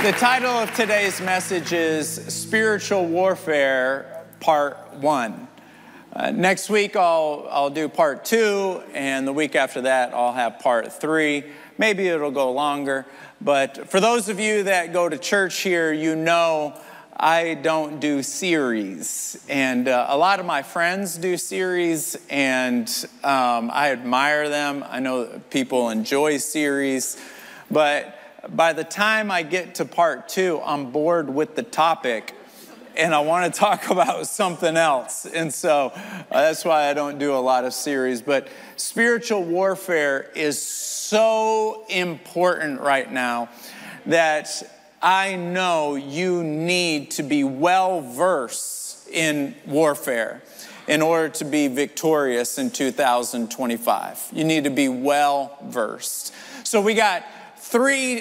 The title of today's message is Spiritual Warfare, Part 1. Next week, I'll do Part 2, and the week after that, I'll have Part 3. Maybe it'll go longer, but for those of you that go to church here, you know I don't do series. And a lot of my friends do series, and I admire them. I know people enjoy series, but by the time I get to Part 2, I'm bored with the topic and I want to talk about something else. And so that's why I don't do a lot of series. But spiritual warfare is so important right now that I know you need to be well versed in warfare in order to be victorious in 2025. You need to be well versed. So we got three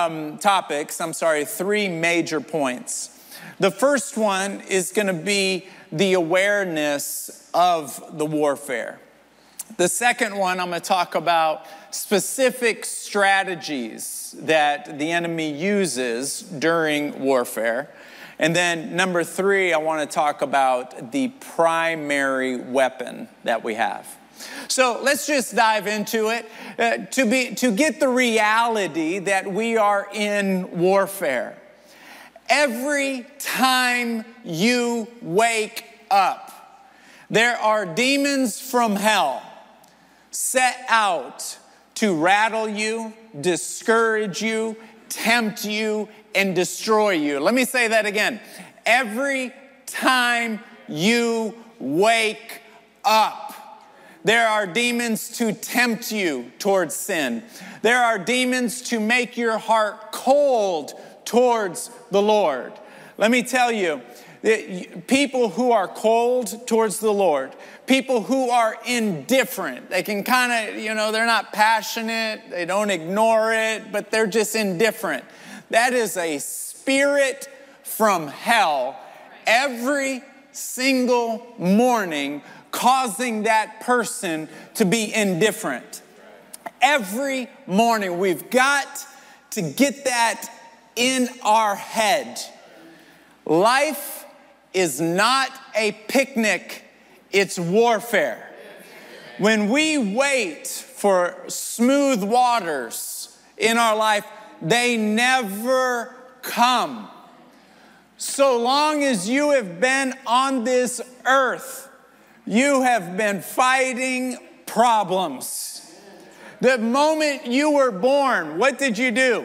major points. The first one is going to be the awareness of the warfare. The second one, I'm going to talk about specific strategies that the enemy uses during warfare. And then number 3, I want to talk about the primary weapon that we have. So let's just dive into it. To get the reality that we are in warfare. Every time you wake up, there are demons from hell set out to rattle you, discourage you, tempt you, and destroy you. Let me say that again. Every time you wake up, there are demons to tempt you towards sin. There are demons to make your heart cold towards the Lord. Let me tell you, people who are cold towards the Lord, people who are indifferent, they can kind of, they're not passionate, they don't ignore it, but they're just indifferent. That is a spirit from hell every single morning, causing that person to be indifferent. Every morning, we've got to get that in our head. Life is not a picnic, it's warfare. When we wait for smooth waters in our life, they never come. So long as you have been on this earth, you have been fighting problems. The moment you were born, what did you do?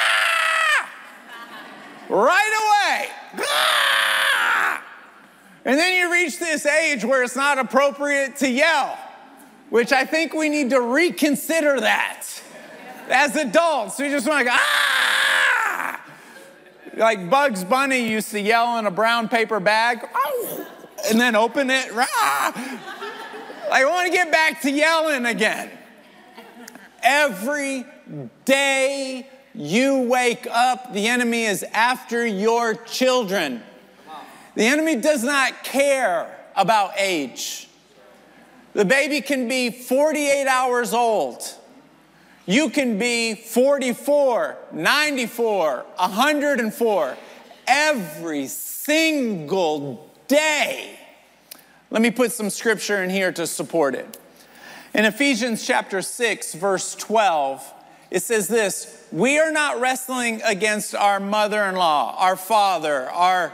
Right away. And then you reach this age where it's not appropriate to yell, which I think we need to reconsider that. As adults, we just want to go, Like Bugs Bunny used to yell in a brown paper bag, and then open it. I want to get back to yelling again. Every day you wake up, the enemy is after your children. The enemy does not care about age. The baby can be 48 hours old. You can be 44, 94, 104. Every single day. Let me put some scripture in here to support it. In Ephesians chapter 6, verse 12, it says this: we are not wrestling against our mother-in-law, our father, our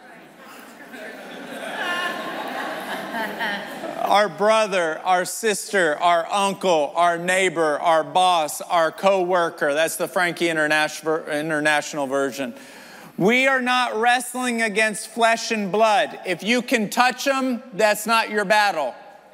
brother, our sister, our uncle, our neighbor, our boss, our co-worker. That's the Frankie International version. We are not wrestling against flesh and blood. If you can touch them, that's not your battle.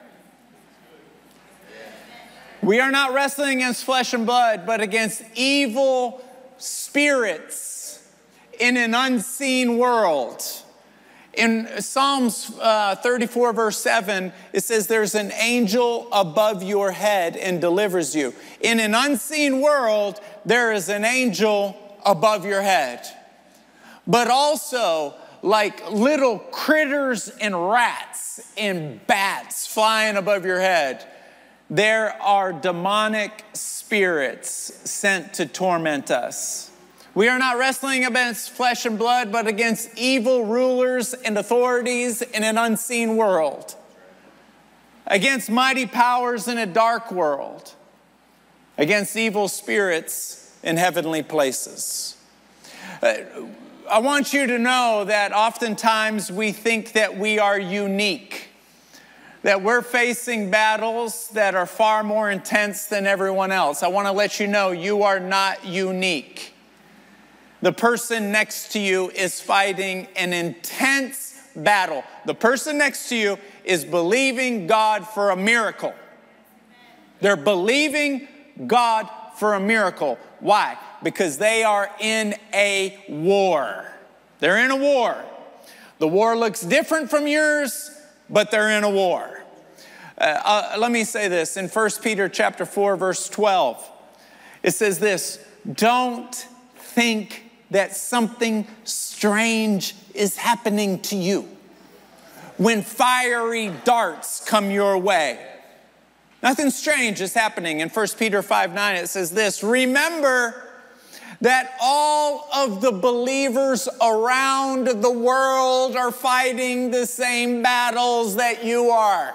We are not wrestling against flesh and blood, but against evil spirits in an unseen world. In Psalms 34, verse 7, it says there's an angel above your head and delivers you. In an unseen world, there is an angel above your head. But also, like little critters and rats and bats flying above your head, there are demonic spirits sent to torment us. We are not wrestling against flesh and blood, but against evil rulers and authorities in an unseen world, against mighty powers in a dark world, against evil spirits in heavenly places. I want you to know that oftentimes we think that we are unique, that we're facing battles that are far more intense than everyone else. I want to let you know you are not unique. The person next to you is fighting an intense battle. The person next to you is believing God for a miracle. They're believing God for a miracle. Why? Because they are in a war. They're in a war. The war looks different from yours, but they're in a war. Let me say this. In 1 Peter chapter 4, verse 12, it says this: don't think that something strange is happening to you when fiery darts come your way. Nothing strange is happening. In 1 Peter 5:9, it says this: remember that all of the believers around the world are fighting the same battles that you are.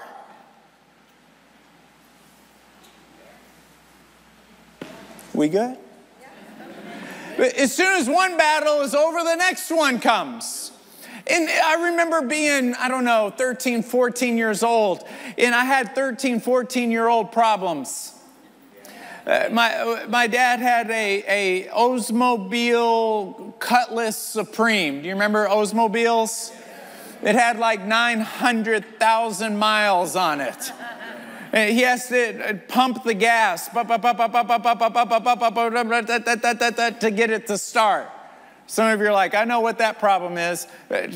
We good? As soon as one battle is over, the next one comes. And I remember being, 13, 14 years old, and I had 13, 14-year-old problems. My dad had a Oldsmobile Cutlass Supreme. Do you remember Oldsmobiles? It had like 900,000 miles on it. And he has to pump the gas to get it to start. Some of you are like, I know what that problem is.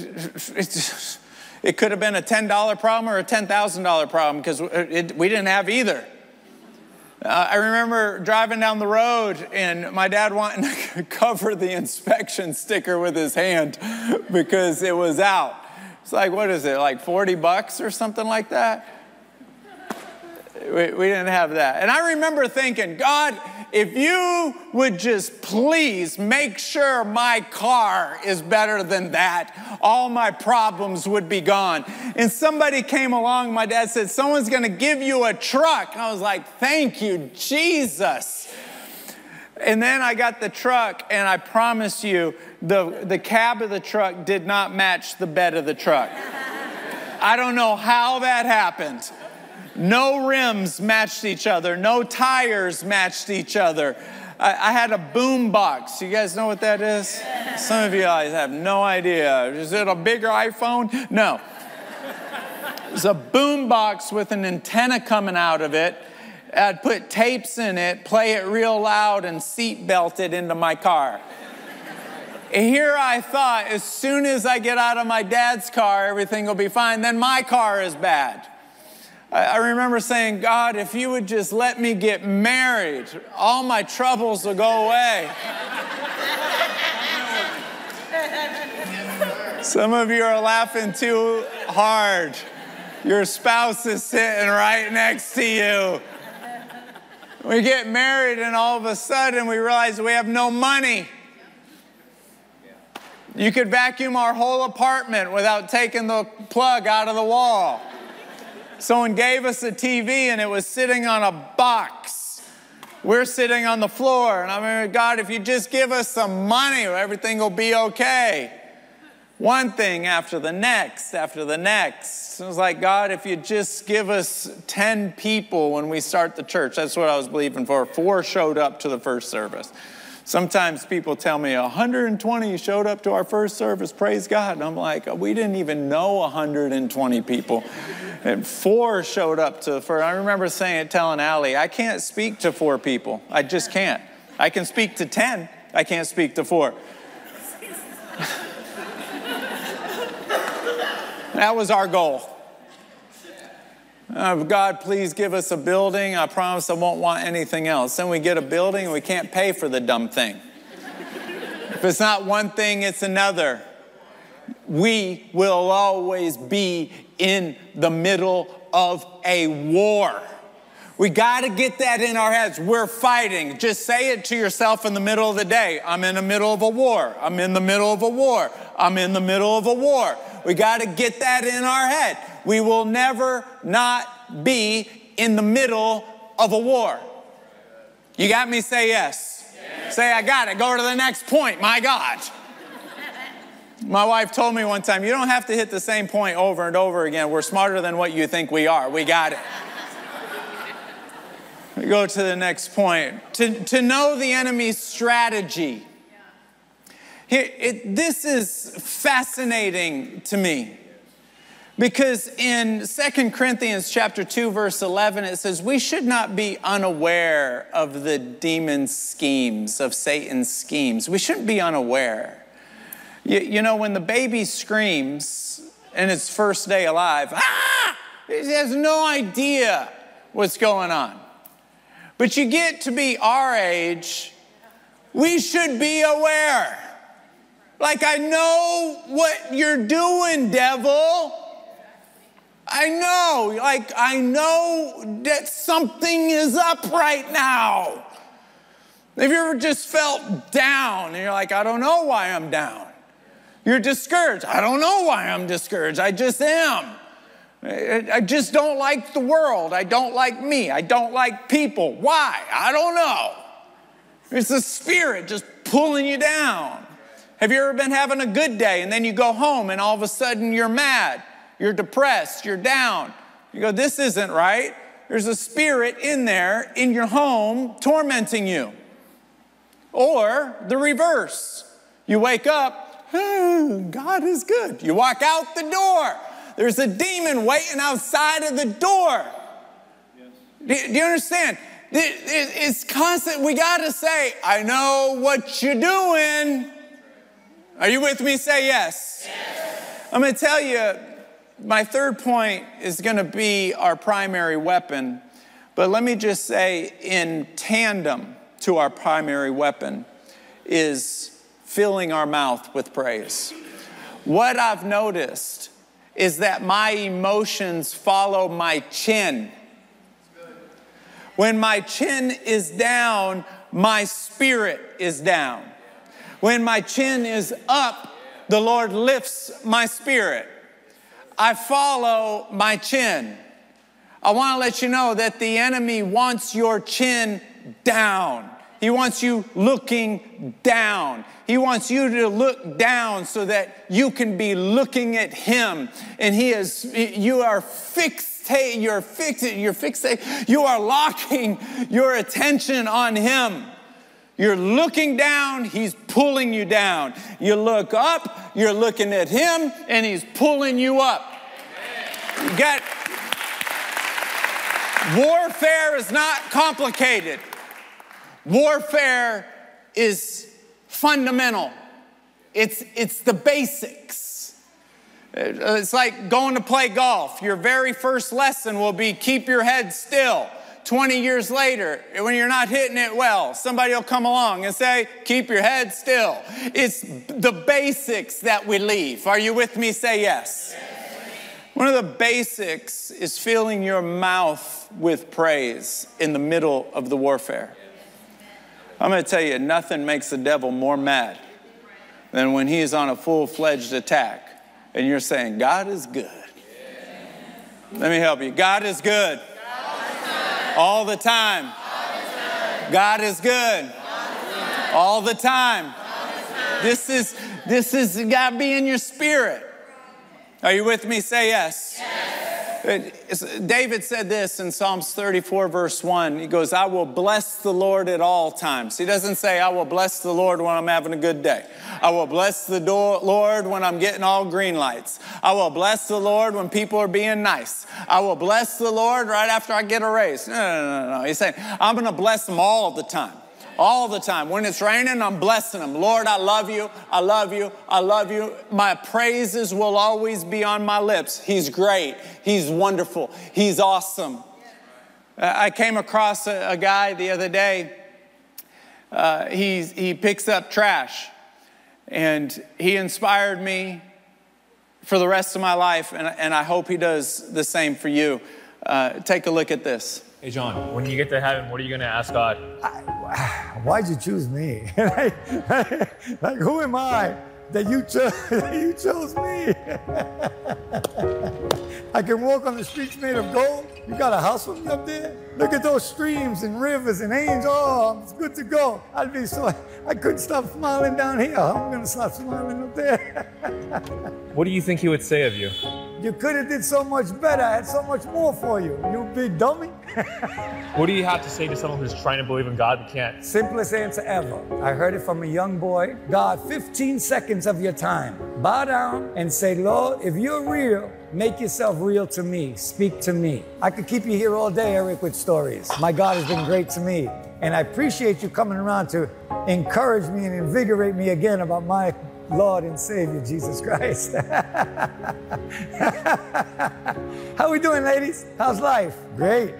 It could have been a $10 problem or a $10,000 problem because we didn't have either. I remember driving down the road and my dad wanting to cover the inspection sticker with his hand because it was out. It's like, what is it, like $40 or something like that? We didn't have that. And I remember thinking, God, if you would just please make sure my car is better than that, all my problems would be gone. And somebody came along, my dad said, someone's going to give you a truck. I was like, thank you, Jesus. And then I got the truck, and I promise you, the cab of the truck did not match the bed of the truck. I don't know how that happened. No rims matched each other. No tires matched each other. I had a boom box. You guys know what that is? Some of you guys have no idea. Is it a bigger iPhone? No. It's a boom box with an antenna coming out of it. I'd put tapes in it, play it real loud, and seat belt it into my car. Here I thought, as soon as I get out of my dad's car, everything will be fine. Then my car is bad. I remember saying, God, if you would just let me get married, all my troubles will go away. Some of you are laughing too hard. Your spouse is sitting right next to you. We get married and all of a sudden we realize we have no money. You could vacuum our whole apartment without taking the plug out of the wall. Someone gave us a TV and it was sitting on a box. We're sitting on the floor. And I mean, God, if you just give us some money, everything will be okay. One thing after the next, after the next. It was like, God, if you just give us 10 people when we start the church. That's what I was believing for. 4 showed up to the first service. Sometimes people tell me 120 showed up to our first service, praise God. And I'm like, we didn't even know 120 people. And 4 showed up to the first. I remember telling Allie, I can't speak to 4 people. I just can't. I can speak to 10. I can't speak to 4. That was our goal. God, please give us a building. I promise I won't want anything else. Then we get a building and we can't pay for the dumb thing. If it's not one thing, it's another. We will always be in the middle of a war. We got to get that in our heads. We're fighting. Just say it to yourself in the middle of the day. I'm in the middle of a war. I'm in the middle of a war. I'm in the middle of a war. We got to get that in our head. We will never not be in the middle of a war. You got me? Say yes. Yes. Say, I got it. Go to the next point. My God. My wife told me one time, you don't have to hit the same point over and over again. We're smarter than what you think we are. We got it. We go to the next point. To know the enemy's strategy. This is fascinating to me. Because in 2 Corinthians chapter 2, verse 11, it says, we should not be unaware of the demon's schemes, of Satan's schemes. We shouldn't be unaware. You know, when the baby screams in its first day alive, it has no idea what's going on. But you get to be our age, we should be aware. Like, I know what you're doing, devil. I know that something is up right now. Have you ever just felt down and you're like, I don't know why I'm down? You're discouraged. I don't know why I'm discouraged. I just am. I just don't like the world. I don't like me. I don't like people. Why? I don't know. It's the spirit just pulling you down. Have you ever been having a good day and then you go home and all of a sudden you're mad, you're depressed, you're down. You go, this isn't right. There's a spirit in there in your home tormenting you. Or the reverse. You wake up, God is good. You walk out the door. There's a demon waiting outside of the door. Yes. Do you understand? It's constant. We got to say, I know what you're doing. Are you with me? Say yes. Yes. I'm going to tell you, my third point is going to be our primary weapon. But let me just say, in tandem to our primary weapon is filling our mouth with praise. What I've noticed is that my emotions follow my chin. When my chin is down, my spirit is down. When my chin is up, the Lord lifts my spirit. I follow my chin. I want to let you know that the enemy wants your chin down. He wants you looking down. He wants you to look down so that you can be looking at him. And you are fixated, you are locking your attention on him. You're looking down, he's pulling you down. You look up, you're looking at him, and he's pulling you up. Warfare is not complicated. Warfare is fundamental. It's the basics. It's like going to play golf. Your very first lesson will be keep your head still. 20 years later, when you're not hitting it well, somebody will come along and say, keep your head still. It's the basics that we leave. Are you with me? Say yes. One of the basics is filling your mouth with praise in the middle of the warfare. I'm going to tell you, nothing makes the devil more mad than when he is on a full-fledged attack and you're saying, God is good. Let me help you. God is good. All the time. God is good. All the time. This is got to be in your spirit. Are you with me? Say yes. David said this in Psalms 34, verse 1. He goes, I will bless the Lord at all times. He doesn't say, I will bless the Lord when I'm having a good day. I will bless the Lord when I'm getting all green lights. I will bless the Lord when people are being nice. I will bless the Lord right after I get a raise. No. He's saying, I'm going to bless them all the time. All the time. When it's raining, I'm blessing them. Lord, I love you. I love you. I love you. My praises will always be on my lips. He's great. He's wonderful. He's awesome. I came across a guy the other day. He picks up trash. And he inspired me for the rest of my life. And I hope he does the same for you. Take a look at this. Hey, John, when you get to heaven, what are you going to ask God? Why'd you choose me? like, who am I that you chose me? I can walk on the streets made of gold. You got a house for me up there? Look at those streams and rivers and angels. Oh, it's good to go. I couldn't stop smiling down here. I'm going to stop smiling up there. What do you think he would say of you? You could have did so much better. I had so much more for you. You big dummy. What do you have to say to someone who's trying to believe in God but can't? Simplest answer ever. I heard it from a young boy. God, 15 seconds of your time. Bow down and say, Lord, if you're real, make yourself real to me. Speak to me. I could keep you here all day, Eric, with stories. My God has been great to me. And I appreciate you coming around to encourage me and invigorate me again about my Lord and Savior, Jesus Christ. How we doing, ladies? How's life? Great.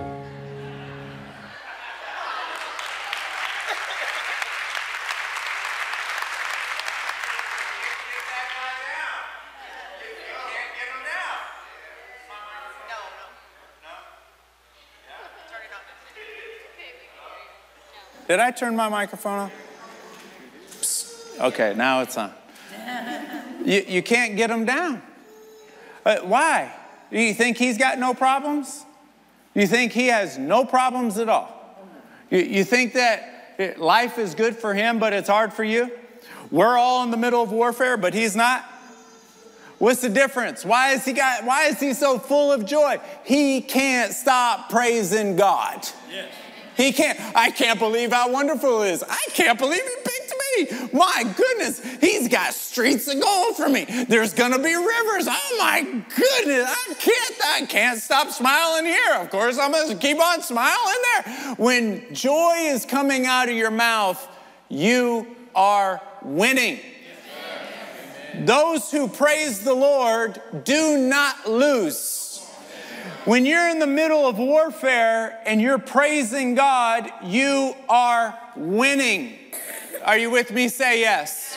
Did I turn my microphone on? Psst. Okay, now it's on. You can't get him down. Why? Do you think he's got no problems? You think he has no problems at all? You think that life is good for him, but it's hard for you? We're all in the middle of warfare, but he's not? What's the difference? Why is he so full of joy? He can't stop praising God. Yes. He can't. I can't believe how wonderful it is. I can't believe he picked me. My goodness, he's got streets of gold for me. There's going to be rivers. Oh my goodness, I can't stop smiling here. Of course, I'm going to keep on smiling there. When joy is coming out of your mouth, you are winning. Those who praise the Lord do not lose. When you're in the middle of warfare and you're praising God, you are winning. Are you with me? Say yes.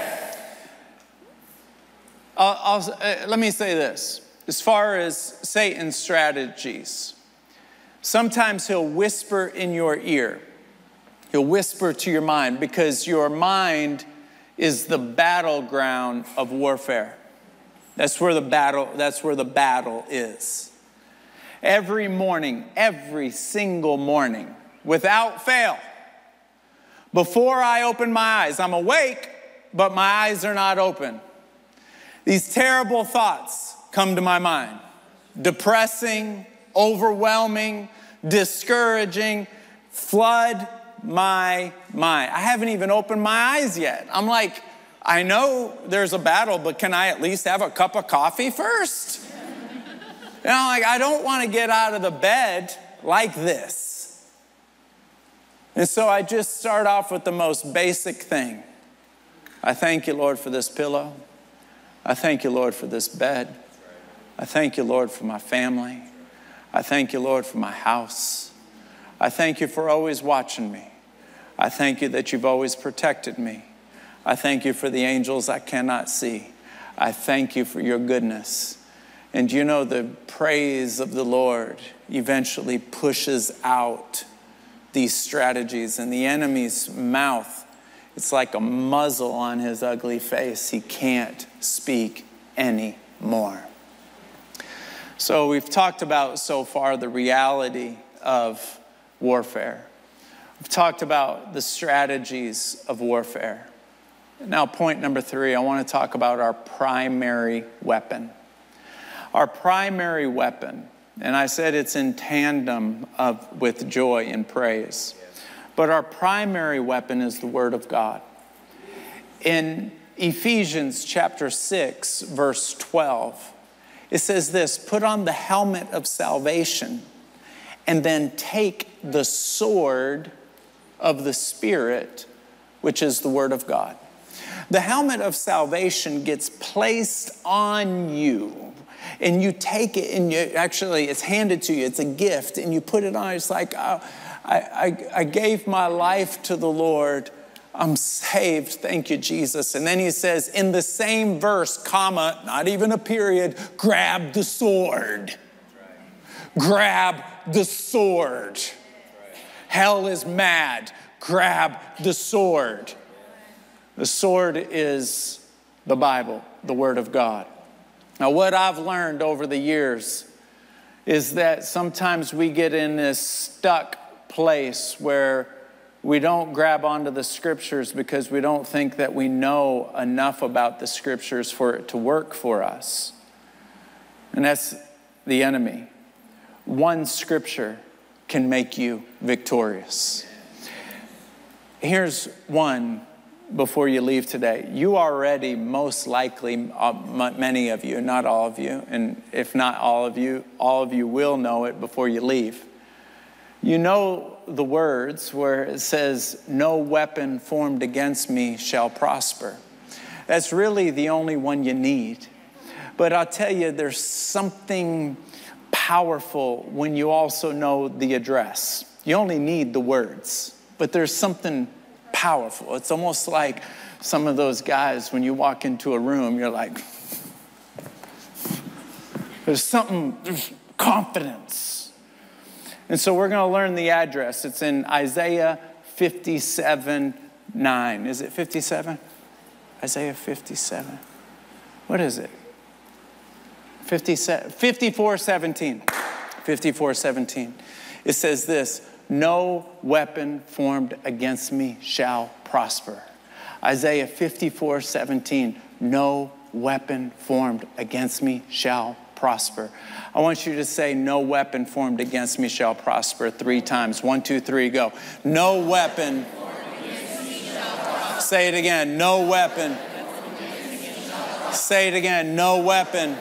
Let me say this. As far as Satan's strategies, sometimes he'll whisper in your ear. He'll whisper to your mind because your mind is the battleground of warfare. That's where the battle is. Every morning, every single morning, without fail, before I open my eyes, I'm awake, but my eyes are not open. These terrible thoughts come to my mind. Depressing, overwhelming, discouraging, flood my mind. I haven't even opened my eyes yet. I'm like, I know there's a battle, but can I at least have a cup of coffee first? You know, like, I don't want to get out of the bed like this. And so I just start off with the most basic thing. I thank you, Lord, for this pillow. I thank you, Lord, for this bed. I thank you, Lord, for my family. I thank you, Lord, for my house. I thank you for always watching me. I thank you that you've always protected me. I thank you for the angels I cannot see. I thank you for your goodness. And you know, the praise of the Lord eventually pushes out these strategies, and the enemy's mouth, it's like a muzzle on his ugly face. He can't speak anymore. So we've talked about so far the reality of warfare. We've talked about the strategies of warfare. Now, point number 3, I want to talk about our primary weapon. Our primary weapon, and I said it's in tandem with joy and praise, but our primary weapon is the Word of God. In Ephesians chapter 6, verse 12, it says this, put on the helmet of salvation and then take the sword of the Spirit, which is the Word of God. The helmet of salvation gets placed on you. And you take it, and it's handed to you. It's a gift, and you put it on. It's like, oh, I gave my life to the Lord. I'm saved. Thank you, Jesus. And then he says, in the same verse, comma, not even a period, grab the sword. grab the sword. Hell is mad. Grab the sword. The sword is the Bible, the Word of God. Now, what I've learned over the years is that sometimes we get in this stuck place where we don't grab onto the Scriptures because we don't think that we know enough about the Scriptures for it to work for us. And that's the enemy. One Scripture can make you victorious. Here's one before you leave today. You already, most likely, many of you, not all of you, and if not all of you will know it before you leave. You know the words where it says, "No weapon formed against me shall prosper." That's really the only one you need. But I'll tell you, there's something powerful when you also know the address. You only need the words, but there's something powerful. It's almost like some of those guys, when you walk into a room, you're like, there's confidence. And so we're going to learn the address. It's in Isaiah 57:9. Is it 57? Isaiah 57. What is it? 54:17. 54:17. It says this: "No weapon formed against me shall prosper." Isaiah 54:17. No weapon formed against me shall prosper. I want you to say, "No weapon formed against me shall prosper," 3 times. 1, 2, 3, go. No weapon. Say it again. No weapon. Say it again. No weapon.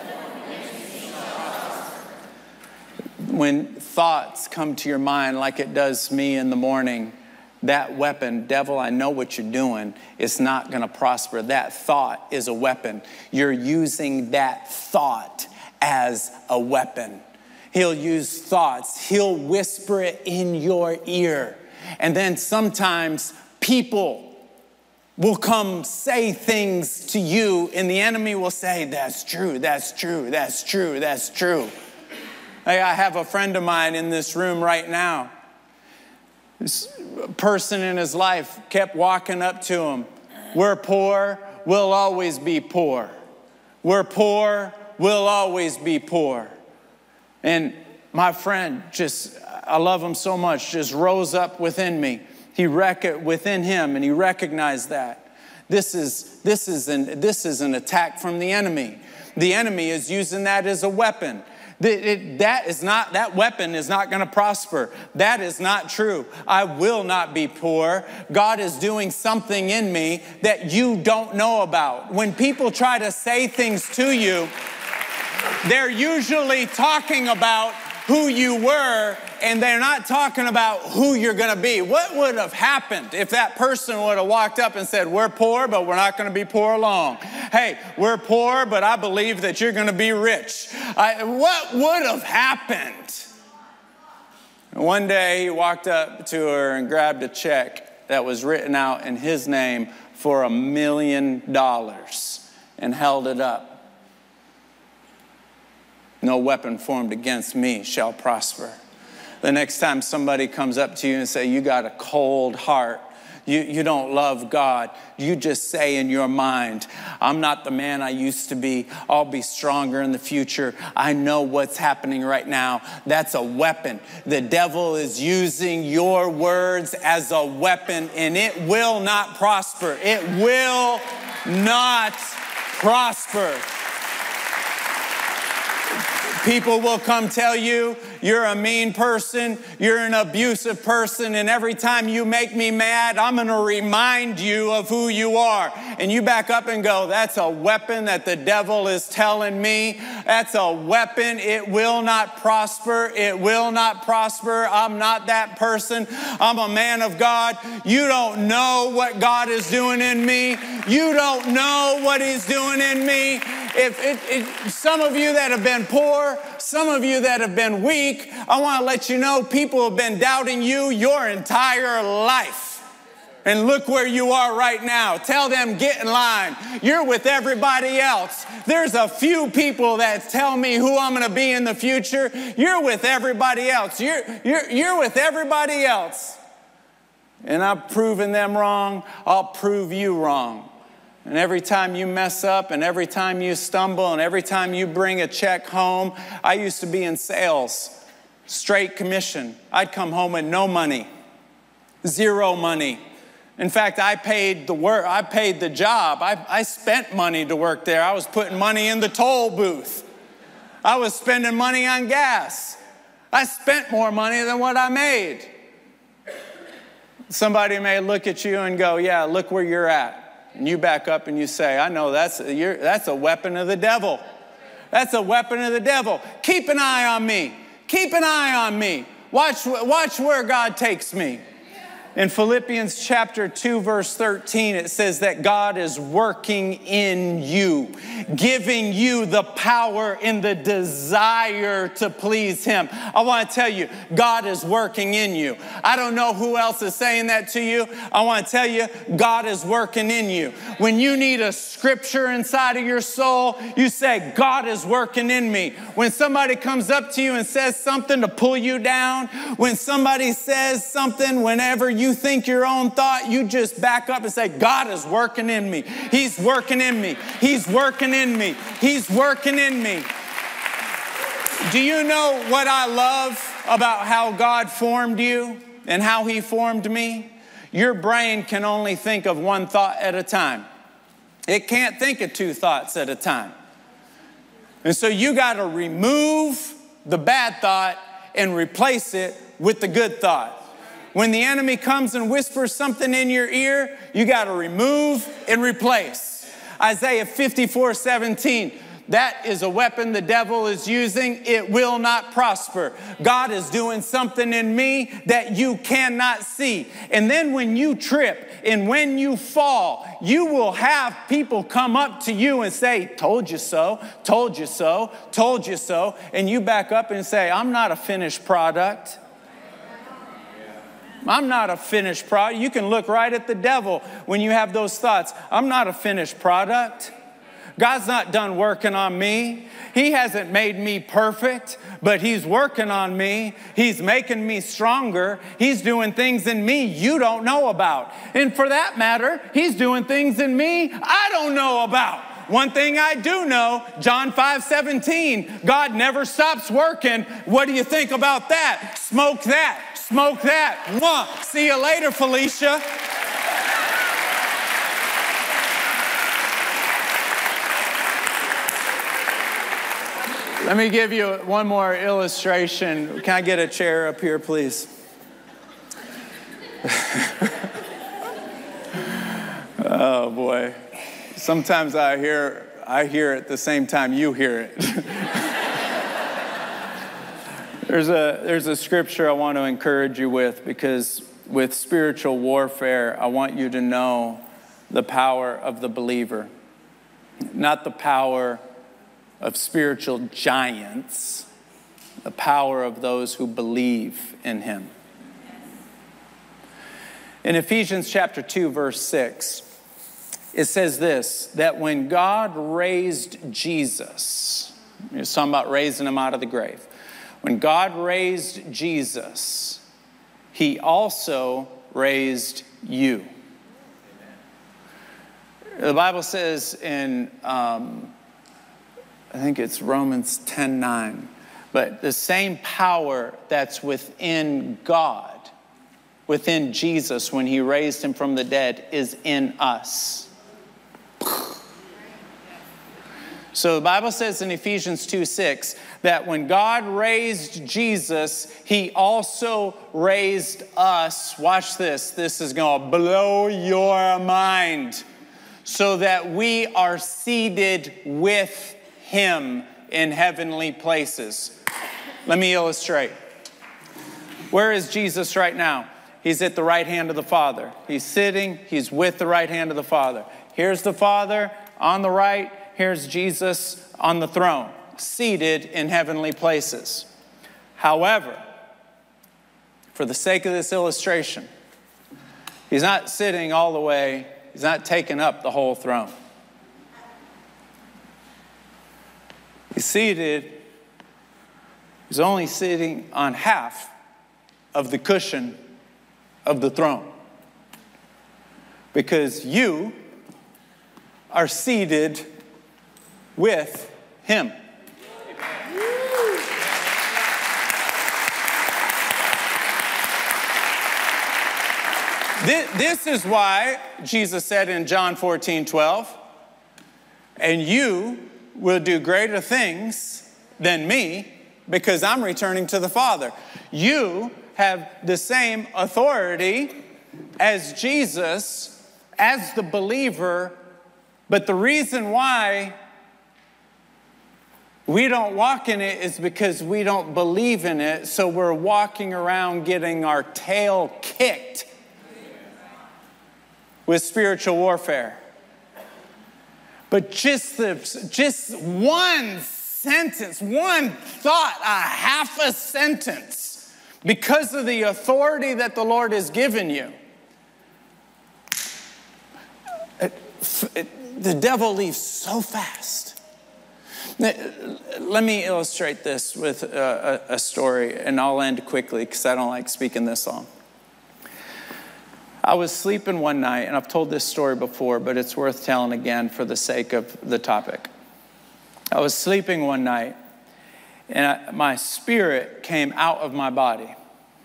When thoughts come to your mind like it does me in the morning, that weapon, devil, I know what you're doing. It's not going to prosper. That thought is a weapon. You're using that thought as a weapon. He'll use thoughts. He'll whisper it in your ear. And then sometimes people will come say things to you, and the enemy will say, "That's true, that's true, that's true, that's true." Hey, I have a friend of mine in this room right now. This person in his life kept walking up to him. "We're poor, we'll always be poor. We're poor, we'll always be poor." And my friend, I love him so much, just rose up within me. Within him, and he recognized that. This is an attack from the enemy. The enemy is using that as a weapon. That weapon is not going to prosper. That is not true. I will not be poor. God is doing something in me that you don't know about. When people try to say things to you, they're usually talking about who you were, and they're not talking about who you're going to be. What would have happened if that person would have walked up and said, "We're poor, but we're not going to be poor long. Hey, we're poor, but I believe that you're going to be rich." What would have happened? One day he walked up to her and grabbed a check that was written out in his name for $1 million and held it up. "No weapon formed against me shall prosper." The next time somebody comes up to you and say, "You got a cold heart, you don't love God," you just say in your mind, "I'm not the man I used to be. I'll be stronger in the future. I know what's happening right now." That's a weapon. The devil is using your words as a weapon, and it will not prosper. It will not prosper. People will come tell you you're a mean person, you're an abusive person, and every time you make me mad, I'm going to remind you of who you are. And you back up and go, "That's a weapon that the devil is telling me. That's a weapon. It will not prosper. It will not prosper. I'm not that person. I'm a man of God. You don't know what God is doing in me. You don't know what He's doing in me." Some of you that have been poor, some of you that have been weak, I want to let you know people have been doubting you your entire life. And look where you are right now. Tell them, get in line. You're with everybody else. There's a few people that tell me who I'm going to be in the future. You're with everybody else. You're with everybody else. And I've proven them wrong. I'll prove you wrong. And every time you mess up, and every time you stumble, and every time you bring a check home, I used to be in sales, straight commission. I'd come home with no money, zero money. In fact, I paid the job. I spent money to work there. I was putting money in the toll booth. I was spending money on gas. I spent more money than what I made. Somebody may look at you and go, yeah, look where you're at. And you back up and you say, I know that's a weapon of the devil. That's a weapon of the devil. Keep an eye on me. Keep an eye on me. Watch where God takes me. In Philippians chapter 2, verse 13, it says that God is working in you, giving you the power and the desire to please Him. I want to tell you, God is working in you. I don't know who else is saying that to you. I want to tell you, God is working in you. When you need a scripture inside of your soul, you say, God is working in me. When somebody comes up to you and says something to pull you down, when somebody says something, whenever you think your own thought, you just back up and say, God is working in me. He's working in me. He's working in me. He's working in me. Do you know what I love about how God formed you and how He formed me? Your brain can only think of one thought at a time. It can't think of two thoughts at a time. And so you got to remove the bad thought and replace it with the good thought. When the enemy comes and whispers something in your ear, you got to remove and replace. Isaiah 54:17, that is a weapon the devil is using. It will not prosper. God is doing something in me that you cannot see. And then when you trip and when you fall, you will have people come up to you and say, told you so, told you so, told you so. And you back up and say, I'm not a finished product. I'm not a finished product. You can look right at the devil when you have those thoughts. I'm not a finished product. God's not done working on me. He hasn't made me perfect, but He's working on me. He's making me stronger. He's doing things in me you don't know about. And for that matter, He's doing things in me I don't know about. One thing I do know, John 5:17, God never stops working. What do you think about that? Smoke that. Smoke that. Mwah. See you later, Felicia. Let me give you one more illustration. Can I get a chair up here, please? Oh, boy. Sometimes I hear it the same time you hear it. There's a scripture I want to encourage you with, because with spiritual warfare, I want you to know the power of the believer, not the power of spiritual giants, the power of those who believe in Him. In Ephesians chapter 2, verse 6, it says this, that when God raised Jesus, it's talking about raising Him out of the grave. When God raised Jesus, He also raised you. The Bible says in, I think it's Romans 10:9, but the same power that's within God, within Jesus when He raised Him from the dead, is in us. So the Bible says in Ephesians 2:6 that when God raised Jesus, He also raised us. Watch this. This is going to blow your mind. So that we are seated with Him in heavenly places. Let me illustrate. Where is Jesus right now? He's at the right hand of the Father. He's sitting. He's with the right hand of the Father. Here's the Father on the right. Here's Jesus on the throne, seated in heavenly places. However, for the sake of this illustration, He's not sitting all the way, he's not taking up the whole throne. He's seated, he's only sitting on half of the cushion of the throne. Because you are seated with him. This is why Jesus said in John 14:12, and you will do greater things than me because I'm returning to the Father. You have the same authority as Jesus, as the believer, but the reason why we don't walk in it is because we don't believe in it, so we're walking around getting our tail kicked with spiritual warfare. But just one sentence, one thought, a half a sentence, because of the authority that the Lord has given you, the devil leaves so fast. Let me illustrate this with a story, and I'll end quickly because I don't like speaking this long. I was sleeping one night, and I've told this story before, but it's worth telling again for the sake of the topic. I was sleeping one night, and my spirit came out of my body.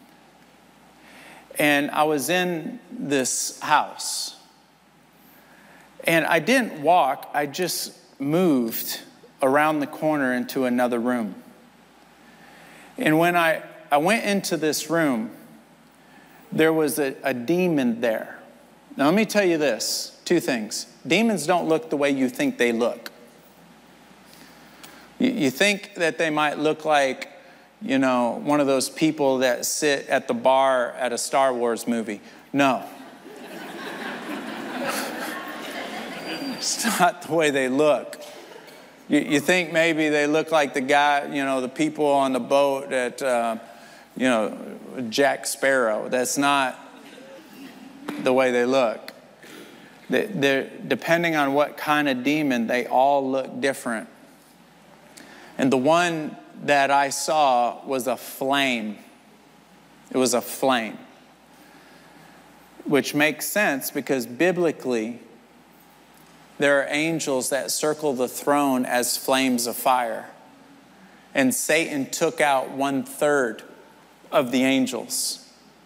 And I was in this house. And I didn't walk, I just moved around the corner into another room. And when I went into this room, there was a demon there. Now let me tell you this, two things. Demons don't look the way you think they look. You think that they might look like, one of those people that sit at the bar at a Star Wars movie. No. It's not the way they look. You think maybe they look like the guy, the people on the boat at, Jack Sparrow. That's not the way they look. They're, depending on what kind of demon, they all look different. And the one that I saw was a flame. It was a flame. Which makes sense because biblically, there are angels that circle the throne as flames of fire. And Satan took out 1/3 of the angels.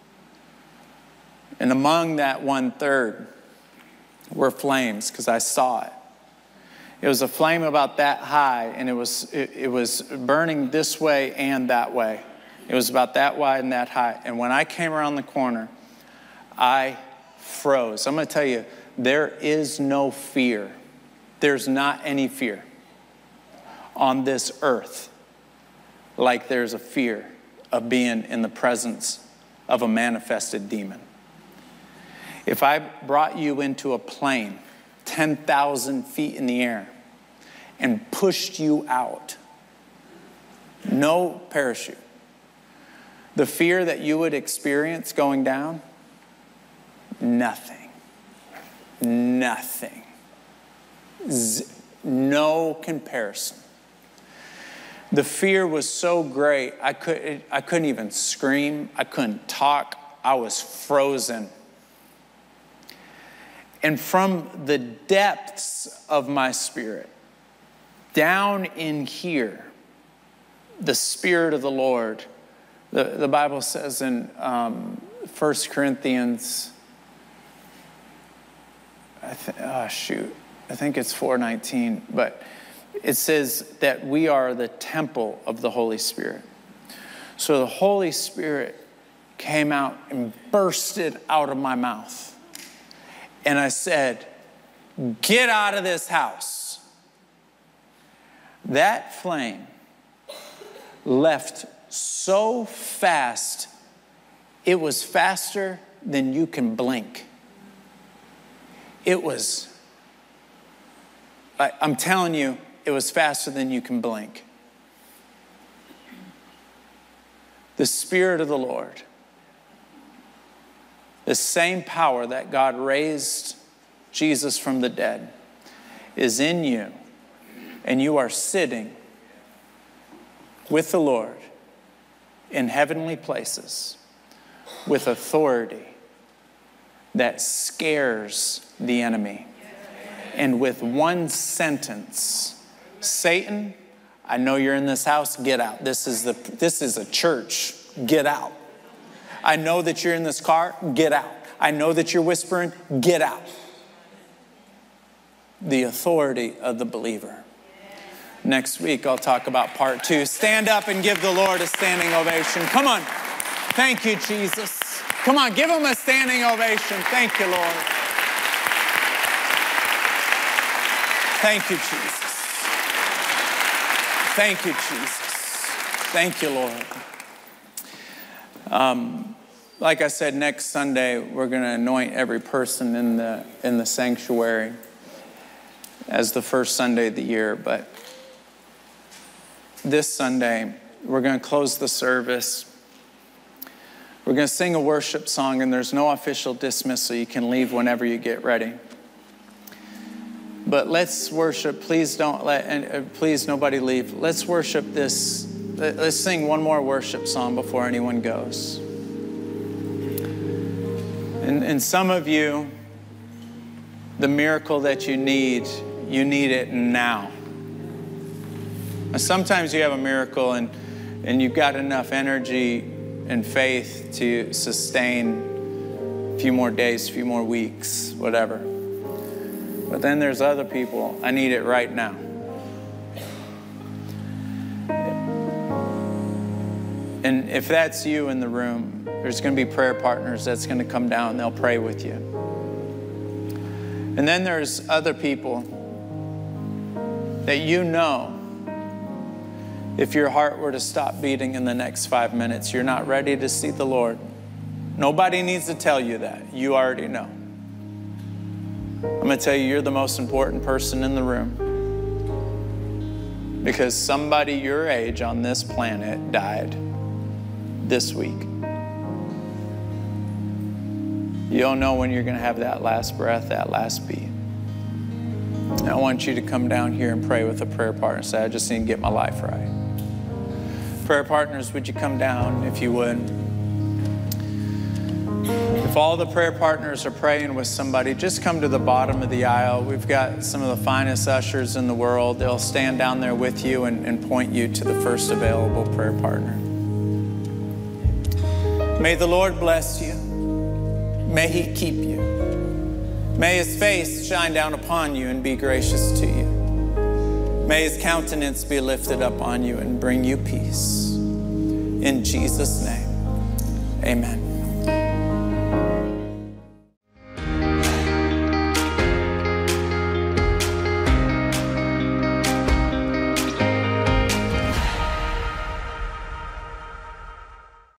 And among that 1/3 were flames, because I saw it. It was a flame about that high, and it was burning this way and that way. It was about that wide and that high. And when I came around the corner, I froze. I'm going to tell you, there is no fear. There's not any fear on this earth like there's a fear of being in the presence of a manifested demon. If I brought you into a plane 10,000 feet in the air and pushed you out, no parachute, the fear that you would experience going down, nothing. Nothing. No comparison. The fear was so great, I couldn't even scream. I couldn't talk. I was frozen. And from the depths of my spirit, down in here, the Spirit of the Lord, the Bible says in 1 Corinthians, I think it's 4:19, but it says that we are the temple of the Holy Spirit. So the Holy Spirit came out and bursted out of my mouth. And I said, "Get out of this house." That flame left so fast, it was faster than you can blink. It was, I'm telling you, it was faster than you can blink. The Spirit of the Lord The same power that God raised Jesus from the dead is in you, and you are sitting with the Lord in heavenly places with authority that scares the enemy. And with one sentence, Satan, I know you're in this house, get out. This is a church, get out. I know that you're in this car, get out. I know that you're whispering, get out. The authority of the believer. Next week, I'll talk about part 2. Stand up and give the Lord a standing ovation. Come on. Thank you, Jesus. Come on, give him a standing ovation. Thank you, Lord. Thank you, Jesus. Thank you, Jesus. Thank you, Lord. Like I said, next Sunday, we're going to anoint every person in the sanctuary as the first Sunday of the year. But this Sunday, we're going to close the service. We're going to sing a worship song, and there's no official dismissal. You can leave whenever you get ready. But let's worship. Please nobody leave. Let's worship this. Let's sing one more worship song before anyone goes. And some of you, the miracle that you need it now. Sometimes you have a miracle and you've got enough energy and faith to sustain a few more days, a few more weeks, whatever. But then there's other people, I need it right now. And if that's you in the room, there's going to be prayer partners that's going to come down and they'll pray with you. And then there's other people that you know, if your heart were to stop beating in the next 5 minutes, you're not ready to see the Lord. Nobody needs to tell you that. You already know. I'm going to tell you, you're the most important person in the room. Because somebody your age on this planet died this week. You don't know when you're going to have that last breath, that last beat. I want you to come down here and pray with a prayer partner and say, I just need to get my life right. Prayer partners, would you come down if you would? If all the prayer partners are praying with somebody, just come to the bottom of the aisle. We've got some of the finest ushers in the world. They'll stand down there with you and point you to the first available prayer partner. May the Lord bless you. May he keep you. May his face shine down upon you and be gracious to you. May his countenance be lifted up on you and bring you peace. In Jesus' name, amen.